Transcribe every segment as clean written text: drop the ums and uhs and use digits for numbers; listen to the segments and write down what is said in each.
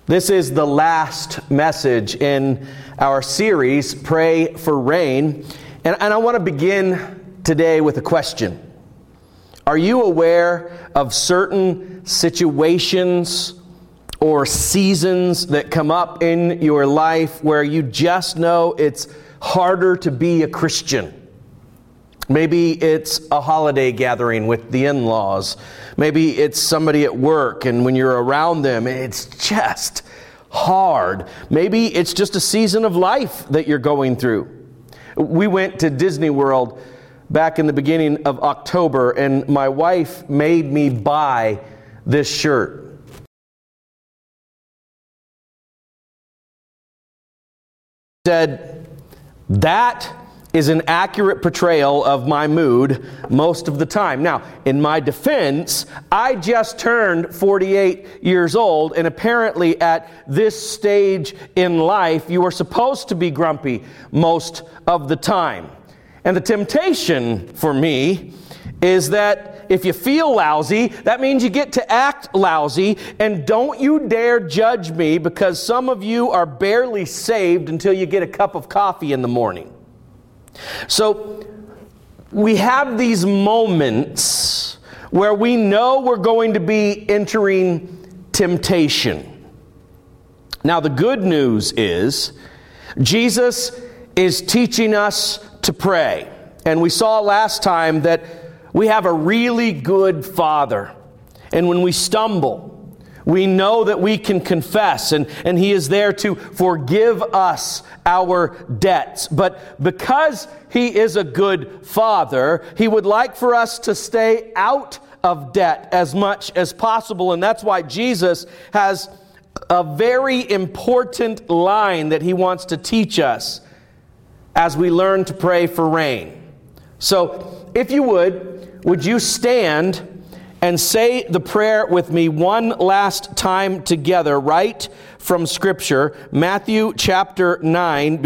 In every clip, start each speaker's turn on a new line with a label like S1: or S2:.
S1: This is the last message in our series, Pray for Rain. And I want to begin today with a question. Are you aware of certain situations or seasons that come up in your life where you just know it's harder to be a Christian? Maybe it's a holiday gathering with the in-laws. Maybe it's somebody at work, and when you're around them, it's just hard. Maybe it's just a season of life that you're going through. We went to Disney World back in the beginning of October, and my wife made me buy this shirt. Said, that is an accurate portrayal of my mood most of the time. Now, in my defense, I just turned 48 years old, and apparently at this stage in life, you are supposed to be grumpy most of the time. And the temptation for me is that if you feel lousy, that means you get to act lousy. And don't you dare judge me, because some of you are barely saved until you get a cup of coffee in the morning. So we have these moments where we know we're going to be entering temptation. Now, the good news is Jesus is teaching us to pray. And we saw last time that we have a really good Father. And when we stumble, we know that we can confess, and He is there to forgive us our debts. But because He is a good Father, He would like for us to stay out of debt as much as possible. And that's why Jesus has a very important line that He wants to teach us as we learn to pray for rain. So, if you would you stand and say the prayer with me one last time together, right from Scripture, Matthew chapter 6,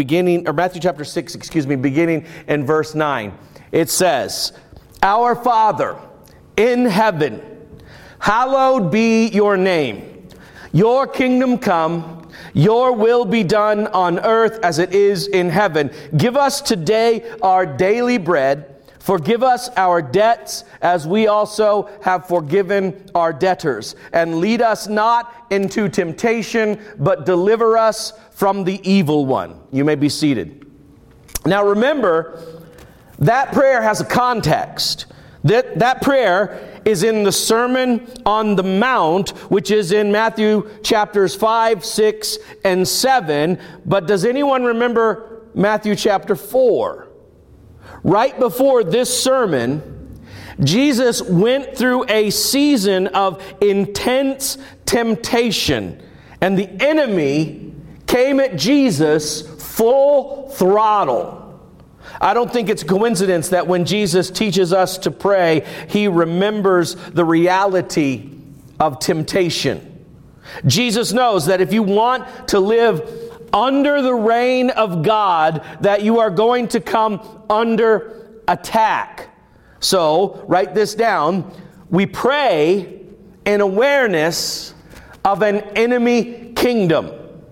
S1: beginning in verse 9. It says, "Our Father in heaven, hallowed be your name. Your kingdom come, your will be done on earth as it is in heaven. Give us today our daily bread. Forgive us our debts as we also have forgiven our debtors. And lead us not into temptation, but deliver us from the evil one." You may be seated. Now remember, that prayer has a context. That prayer is in the Sermon on the Mount, which is in Matthew chapters 5, 6, and 7. But does anyone remember Matthew chapter 4? Right before this sermon, Jesus went through a season of intense temptation, and the enemy came at Jesus full throttle. I don't think it's a coincidence that when Jesus teaches us to pray, He remembers the reality of temptation. Jesus knows that if you want to live under the reign of God, that you are going to come under attack. So, write this down. We pray in awareness of an enemy kingdom.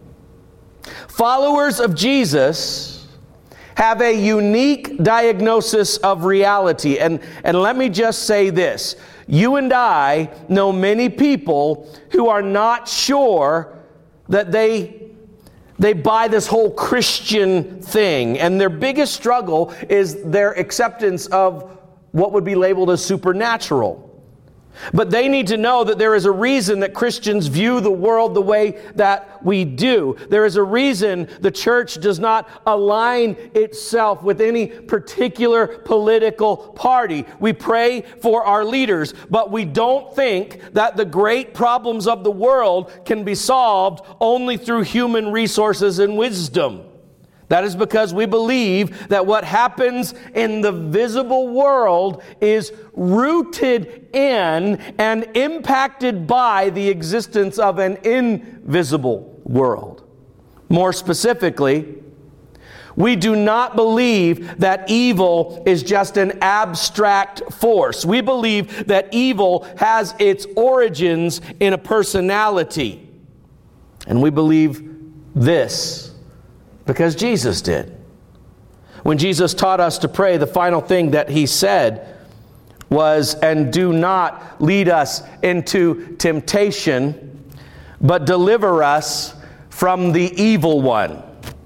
S1: Followers of Jesus have a unique diagnosis of reality. And let me just say this. You and I know many people who are not sure that they buy this whole Christian thing, and their biggest struggle is their acceptance of what would be labeled as supernatural. But they need to know that there is a reason that Christians view the world the way that we do. There is a reason the church does not align itself with any particular political party. We pray for our leaders, but we don't think that the great problems of the world can be solved only through human resources and wisdom. That is because we believe that what happens in the visible world is rooted in and impacted by the existence of an invisible world. More specifically, we do not believe that evil is just an abstract force. We believe that evil has its origins in a personality. And we believe this because Jesus did. When Jesus taught us to pray, the final thing that he said was, "And do not lead us into temptation, but deliver us from the evil one."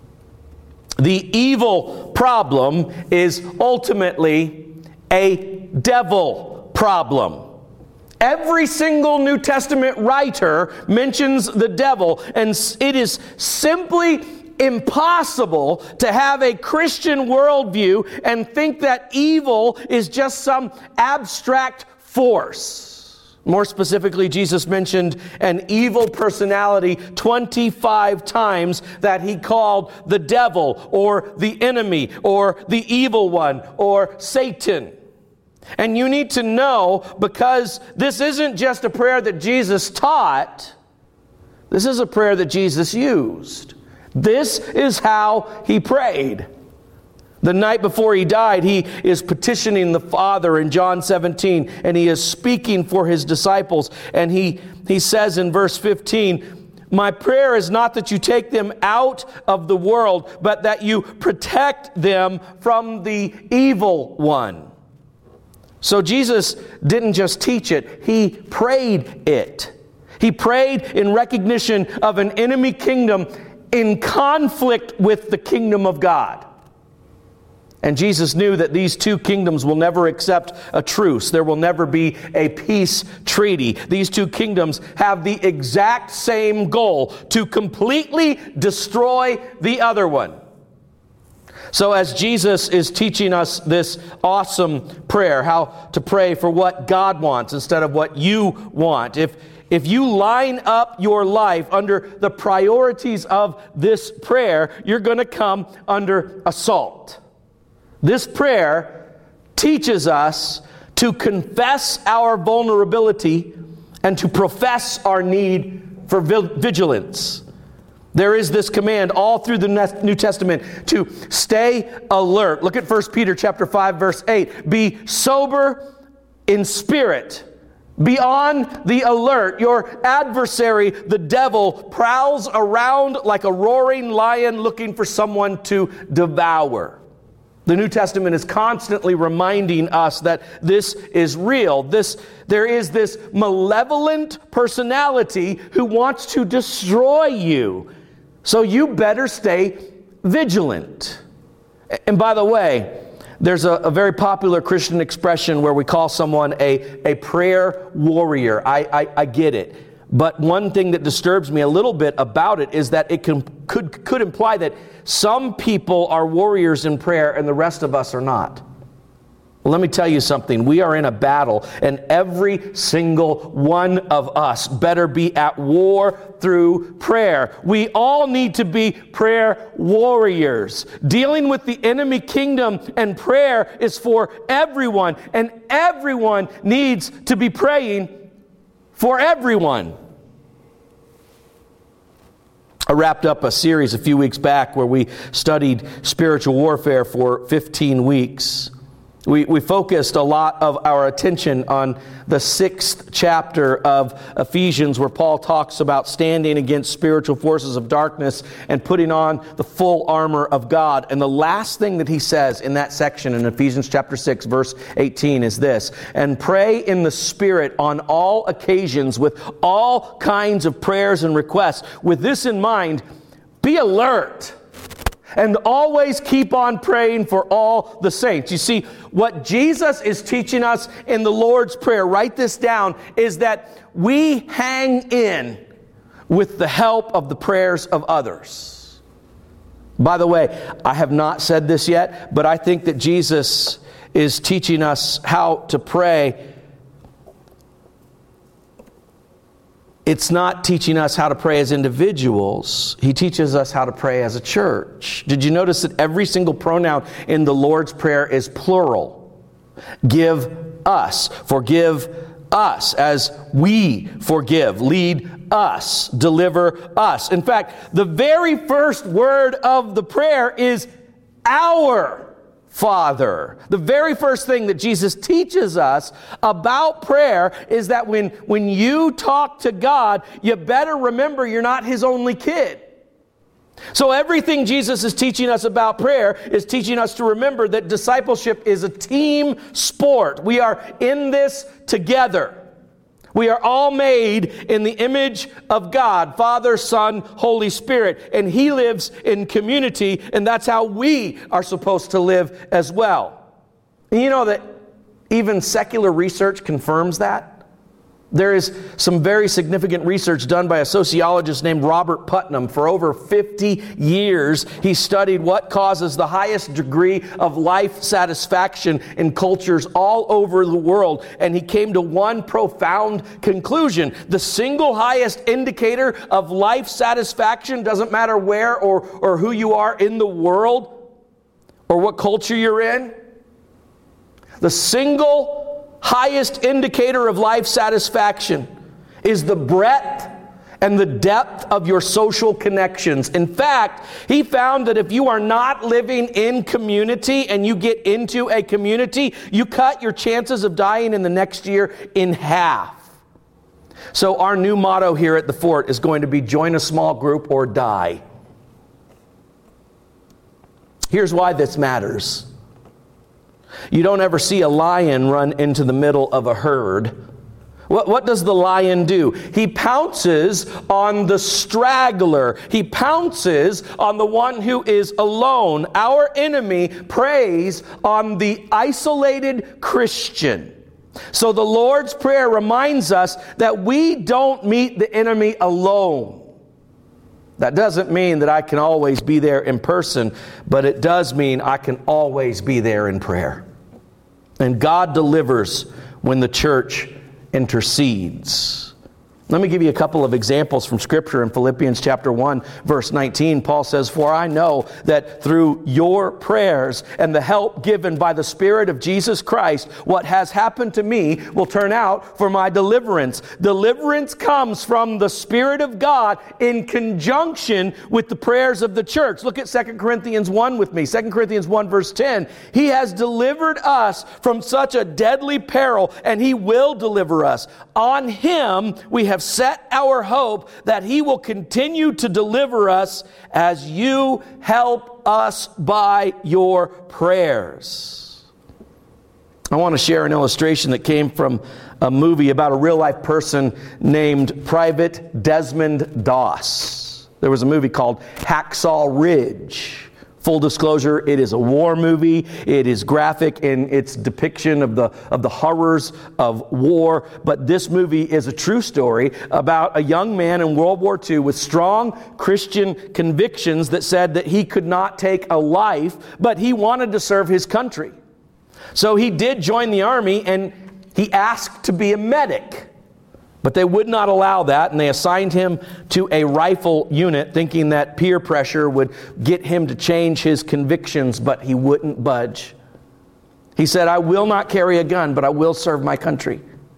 S1: The evil problem is ultimately a devil problem. Every single New Testament writer mentions the devil, and it is simply impossible to have a Christian worldview and think that evil is just some abstract force. More specifically, Jesus mentioned an evil personality 25 times that he called the devil or the enemy or the evil one or Satan. And you need to know, because this isn't just a prayer that Jesus taught, this is a prayer that Jesus used. This is how he prayed. The night before he died, he is petitioning the Father in John 17, and he is speaking for his disciples. And he says in verse 15, "My prayer is not that you take them out of the world, but that you protect them from the evil one." So Jesus didn't just teach it, he prayed it. He prayed in recognition of an enemy kingdom in conflict with the kingdom of God. And Jesus knew that these two kingdoms will never accept a truce. There will never be a peace treaty. These two kingdoms have the exact same goal: to completely destroy the other one. So as Jesus is teaching us this awesome prayer, how to pray for what God wants instead of what you want, if you line up your life under the priorities of this prayer, you're going to come under assault. This prayer teaches us to confess our vulnerability and to profess our need for vigilance. There is this command all through the New Testament to stay alert. Look at 1 Peter chapter 5, verse 8. Be sober in spirit. Be on the alert. Your adversary, the devil, prowls around like a roaring lion looking for someone to devour. The New Testament is constantly reminding us that this is real. There is this malevolent personality who wants to destroy you. So you better stay vigilant. And by the way, there's a very popular Christian expression where we call someone a prayer warrior. I get it. But one thing that disturbs me a little bit about it is that it could imply that some people are warriors in prayer and the rest of us are not. Well, let me tell you something. We are in a battle, and every single one of us better be at war through prayer. We all need to be prayer warriors. Dealing with the enemy kingdom and prayer is for everyone, and everyone needs to be praying for everyone. I wrapped up a series a few weeks back where we studied spiritual warfare for 15 weeks. We focused a lot of our attention on the 6th chapter of Ephesians, where Paul talks about standing against spiritual forces of darkness and putting on the full armor of God. And the last thing that he says in that section in Ephesians chapter 6, verse 18 is this: "And pray in the Spirit on all occasions with all kinds of prayers and requests. With this in mind, be alert. And always keep on praying for all the saints." You see, what Jesus is teaching us in the Lord's Prayer, write this down, is that we hang in with the help of the prayers of others. By the way, I have not said this yet, but I think that Jesus is teaching us how to pray. It's not teaching us how to pray as individuals. He teaches us how to pray as a church. Did you notice that every single pronoun in the Lord's Prayer is plural? Give us, forgive us as we forgive, lead us, deliver us. In fact, the very first word of the prayer is our Father. The very first thing that Jesus teaches us about prayer is that when you talk to God, you better remember you're not His only kid. So everything Jesus is teaching us about prayer is teaching us to remember that discipleship is a team sport. We are in this together. We are all made in the image of God, Father, Son, Holy Spirit, and He lives in community, and that's how we are supposed to live as well. And you know that even secular research confirms that? There is some very significant research done by a sociologist named Robert Putnam. For over 50 years, he studied what causes the highest degree of life satisfaction in cultures all over the world. And he came to one profound conclusion. The single highest indicator of life satisfaction, doesn't matter where or who you are in the world or what culture you're in, the single highest indicator of life satisfaction is the breadth and the depth of your social connections. In fact, he found that if you are not living in community and you get into a community, you cut your chances of dying in the next year in half. So our new motto here at the Fort is going to be join a small group or die. Here's why this matters. You don't ever see a lion run into the middle of a herd. What does the lion do? He pounces on the straggler. He pounces on the one who is alone. Our enemy preys on the isolated Christian. So the Lord's Prayer reminds us that we don't meet the enemy alone. That doesn't mean that I can always be there in person, but it does mean I can always be there in prayer. And God delivers when the church intercedes. Let me give you a couple of examples from Scripture. In Philippians chapter 1, verse 19, Paul says, "For I know that through your prayers and the help given by the Spirit of Jesus Christ, what has happened to me will turn out for my deliverance." Deliverance comes from the Spirit of God in conjunction with the prayers of the church. Look at 2 Corinthians 1 with me. 2 Corinthians 1, verse 10. "He has delivered us from such a deadly peril, and He will deliver us. On Him we have set our hope that He will continue to deliver us as you help us by your prayers." I want to share an illustration that came from a movie about a real-life person named Private Desmond Doss. There was a movie called Hacksaw Ridge. Full disclosure, it is a war movie. It is graphic in its depiction of the horrors of war. But this movie is a true story about a young man in World War II with strong Christian convictions that said that he could not take a life, but he wanted to serve his country. So he did join the army, and he asked to be a medic. But they would not allow that, and they assigned him to a rifle unit, thinking that peer pressure would get him to change his convictions, but he wouldn't budge. He said, "I will not carry a gun, but I will serve my country."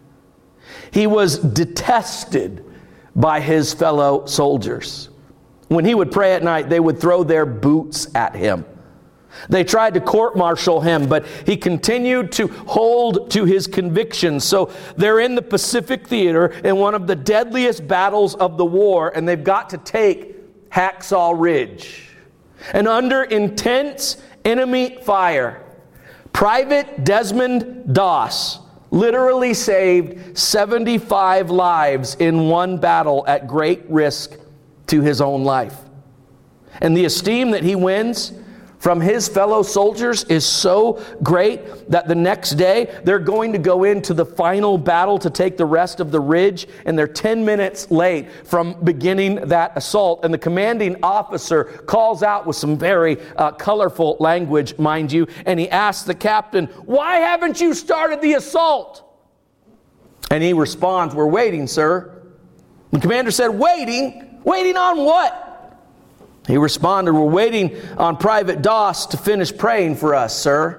S1: He was detested by his fellow soldiers. When he would pray at night, they would throw their boots at him. They tried to court-martial him, but he continued to hold to his convictions. So they're in the Pacific Theater in one of the deadliest battles of the war, and they've got to take Hacksaw Ridge. And under intense enemy fire, Private Desmond Doss literally saved 75 lives in one battle at great risk to his own life. And the esteem that he wins from his fellow soldiers is so great that the next day they're going to go into the final battle to take the rest of the ridge, and they're 10 minutes late from beginning that assault. And the commanding officer calls out with some very colorful language, mind you, and he asks the captain, "Why haven't you started the assault?" And he responds, "We're waiting, sir." The commander said, "Waiting? Waiting on what?" He responded, "We're waiting on Private Doss to finish praying for us, sir."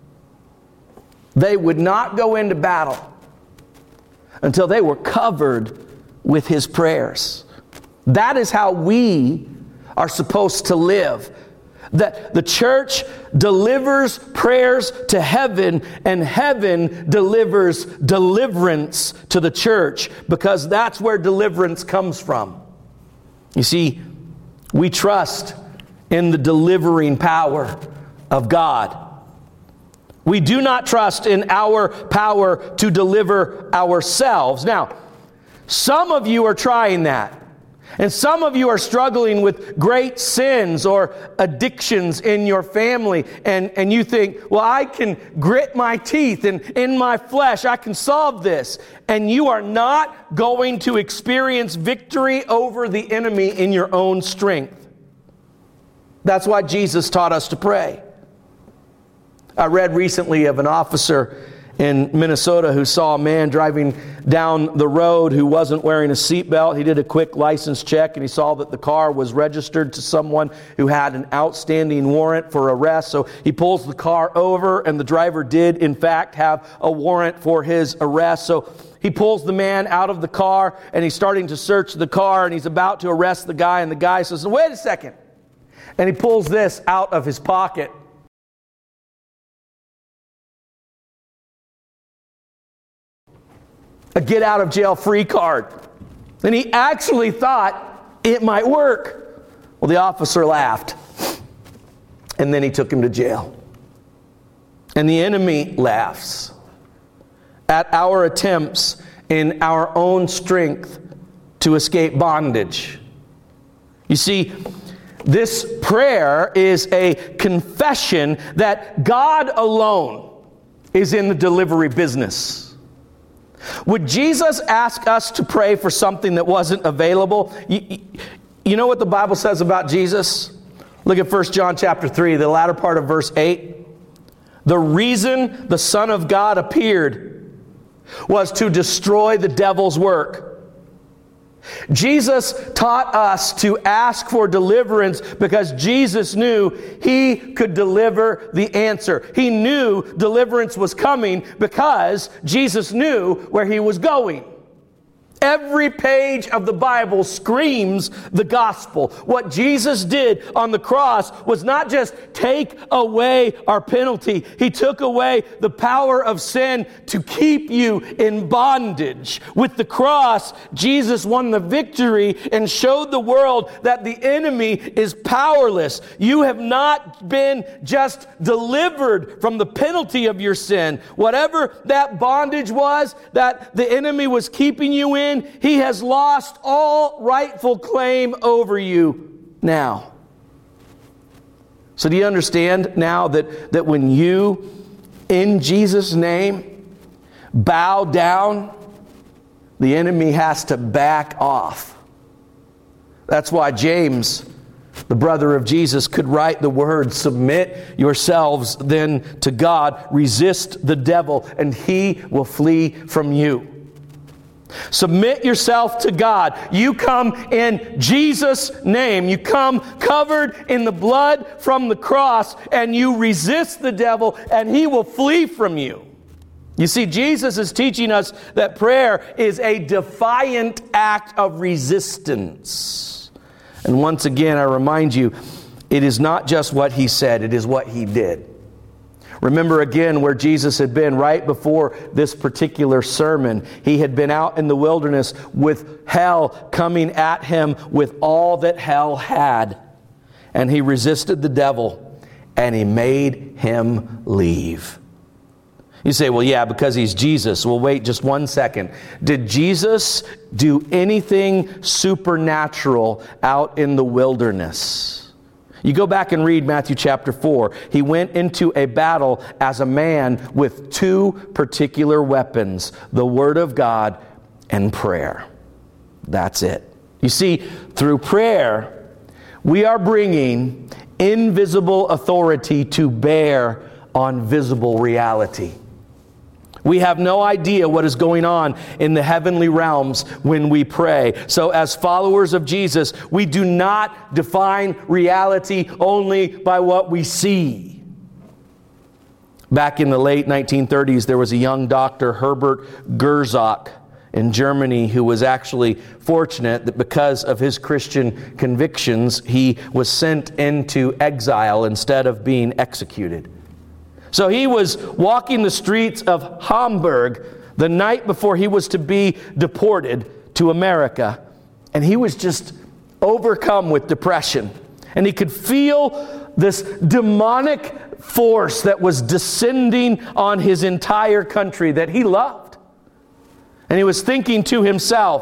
S1: They would not go into battle until they were covered with his prayers. That is how we are supposed to live. That the church delivers prayers to heaven, and heaven delivers deliverance to the church, because that's where deliverance comes from. You see, we trust in the delivering power of God. We do not trust in our power to deliver ourselves. Now, some of you are trying that. And some of you are struggling with great sins or addictions in your family. And you think, well, I can grit my teeth and in my flesh, I can solve this. And you are not going to experience victory over the enemy in your own strength. That's why Jesus taught us to pray. I read recently of an officer in Minnesota who saw a man driving down the road who wasn't wearing a seatbelt. He did a quick license check and he saw that the car was registered to someone who had an outstanding warrant for arrest. So he pulls the car over, and the driver did in fact have a warrant for his arrest. So he pulls the man out of the car and he's starting to search the car, and he's about to arrest the guy, and the guy says, "Wait a second." And he pulls this out of his pocket. A get out of jail free card. And he actually thought it might work. Well, the officer laughed. And then he took him to jail. And the enemy laughs at our attempts in our own strength to escape bondage. You see, this prayer is a confession that God alone is in the delivery business. Would Jesus ask us to pray for something that wasn't available? You know what the Bible says about Jesus? Look at 1 John chapter 3, the latter part of verse 8. The reason the Son of God appeared was to destroy the devil's work. Jesus taught us to ask for deliverance because Jesus knew He could deliver the answer. He knew deliverance was coming because Jesus knew where He was going. Every page of the Bible screams the gospel. What Jesus did on the cross was not just take away our penalty. He took away the power of sin to keep you in bondage. With the cross, Jesus won the victory and showed the world that the enemy is powerless. You have not been just delivered from the penalty of your sin. Whatever that bondage was that the enemy was keeping you in, he has lost all rightful claim over you now. So do you understand now that when you, in Jesus' name, bow down, the enemy has to back off? That's why James, the brother of Jesus, could write the words, "Submit yourselves then to God, resist the devil, and he will flee from you." Submit yourself to God. You come in Jesus' name. You come covered in the blood from the cross, and you resist the devil, and he will flee from you. You see, Jesus is teaching us that prayer is a defiant act of resistance. And once again, I remind you, it is not just what He said, it is what He did. Remember again where Jesus had been right before this particular sermon. He had been out in the wilderness with hell coming at Him with all that hell had. And He resisted the devil, and He made him leave. You say, well, yeah, because He's Jesus. Well, wait just one second. Did Jesus do anything supernatural out in the wilderness? You go back and read Matthew chapter 4. He went into a battle as a man with two particular weapons, the Word of God and prayer. That's it. You see, through prayer, we are bringing invisible authority to bear on visible reality. We have no idea what is going on in the heavenly realms when we pray. So as followers of Jesus, we do not define reality only by what we see. Back in the late 1930s, there was a young doctor, Herbert Gerzak, in Germany who was actually fortunate that because of his Christian convictions, he was sent into exile instead of being executed. So he was walking the streets of Hamburg the night before he was to be deported to America, and he was just overcome with depression. And he could feel this demonic force that was descending on his entire country that he loved. And he was thinking to himself,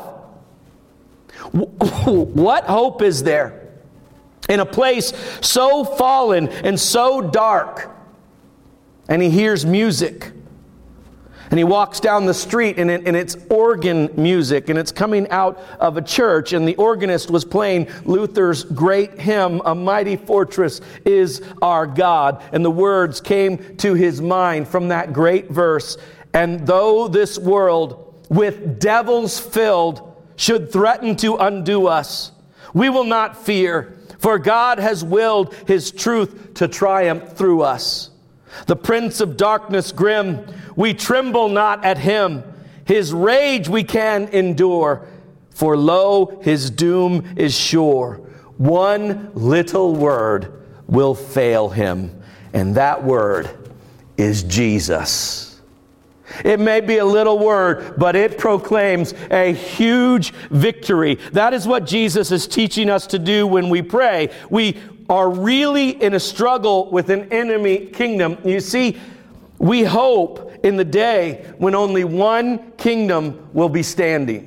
S1: what hope is there in a place so fallen and so dark? And he hears music. And he walks down the street, and it's organ music, and it's coming out of a church, and the organist was playing Luther's great hymn, "A Mighty Fortress is Our God." And the words came to his mind from that great verse, "And though this world with devils filled should threaten to undo us, we will not fear, for God has willed His truth to triumph through us. The prince of darkness grim, we tremble not at him. His rage we can endure, for lo, his doom is sure. One little word will fail him, and that word is Jesus." It may be a little word, but it proclaims a huge victory. That is what Jesus is teaching us to do when we pray. We are really in a struggle with an enemy kingdom. You see, we hope in the day when only one kingdom will be standing.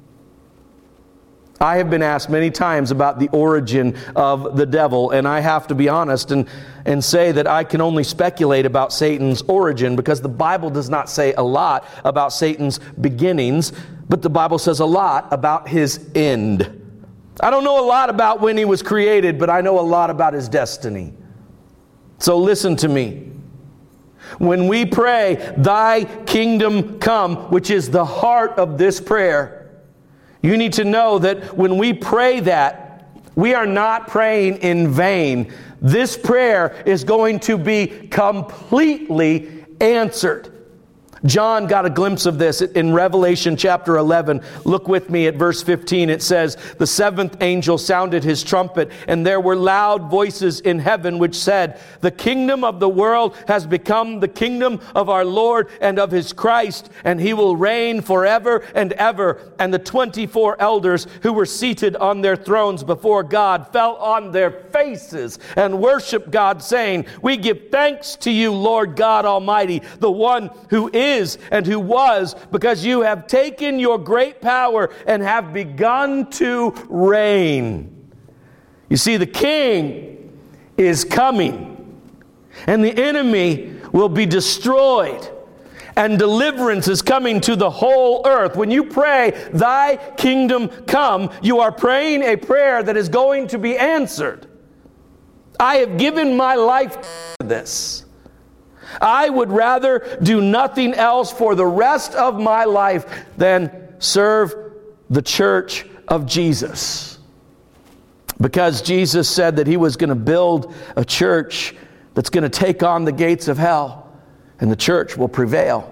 S1: I have been asked many times about the origin of the devil, and I have to be honest and say that I can only speculate about Satan's origin, because the Bible does not say a lot about Satan's beginnings, but the Bible says a lot about his end. I don't know a lot about when he was created, but I know a lot about his destiny. So listen to me. When we pray, "Thy kingdom come," which is the heart of this prayer, you need to know that when we pray that, we are not praying in vain. This prayer is going to be completely answered. John got a glimpse of this in Revelation chapter 11. Look with me at verse 15. It says, "The seventh angel sounded his trumpet, and there were loud voices in heaven which said, 'The kingdom of the world has become the kingdom of our Lord and of His Christ, and He will reign forever and ever.' And the 24 elders who were seated on their thrones before God fell on their faces and worshiped God, saying, 'We give thanks to you, Lord God Almighty, the one who is and who was, because you have taken your great power and have begun to reign.'" You see, the King is coming, and the enemy will be destroyed, and deliverance is coming to the whole earth. When you pray, "Thy kingdom come," you are praying a prayer that is going to be answered. I have given my life to this. I would rather do nothing else for the rest of my life than serve the church of Jesus. Because Jesus said that He was going to build a church that's going to take on the gates of hell, and the church will prevail.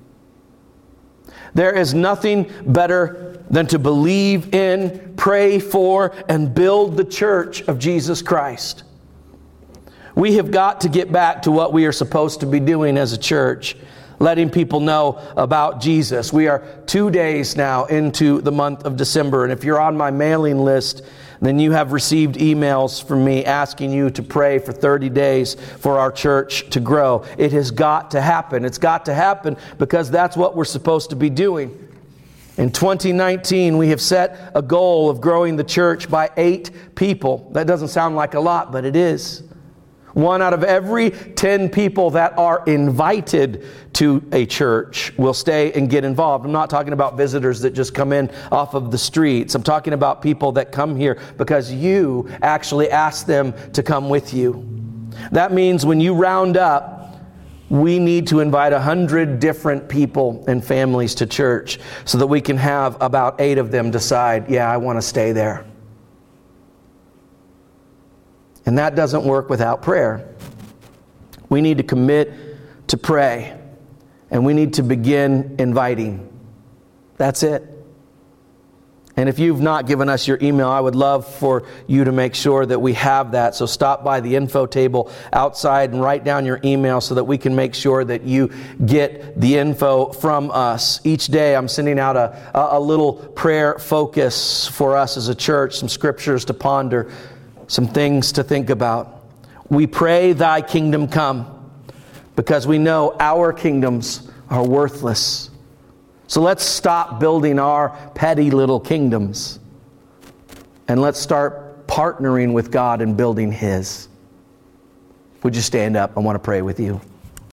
S1: There is nothing better than to believe in, pray for, and build the church of Jesus Christ. We have got to get back to what we are supposed to be doing as a church, letting people know about Jesus. We are 2 days now into the month of December, and if you're on my mailing list, then you have received emails from me asking you to pray for 30 days for our church to grow. It has got to happen. It's got to happen because that's what we're supposed to be doing. In 2019, we have set a goal of growing the church by 8 people. That doesn't sound like a lot, but it is. 1 out of every 10 people that are invited to a church will stay and get involved. I'm not talking about visitors that just come in off of the streets. I'm talking about people that come here because you actually ask them to come with you. That means when you round up, we need to invite 100 different people and families to church so that we can have about 8 of them decide, yeah, I want to stay there. And that doesn't work without prayer. We need to commit to pray, and we need to begin inviting. That's it. And if you've not given us your email, I would love for you to make sure that we have that. So stop by the info table outside and write down your email so that we can make sure that you get the info from us. Each day I'm sending out a little prayer focus for us as a church, some scriptures to ponder, some things to think about. We pray, thy kingdom come, because we know our kingdoms are worthless. So let's stop building our petty little kingdoms and let's start partnering with God and building His. Would you stand up? I want to pray with you.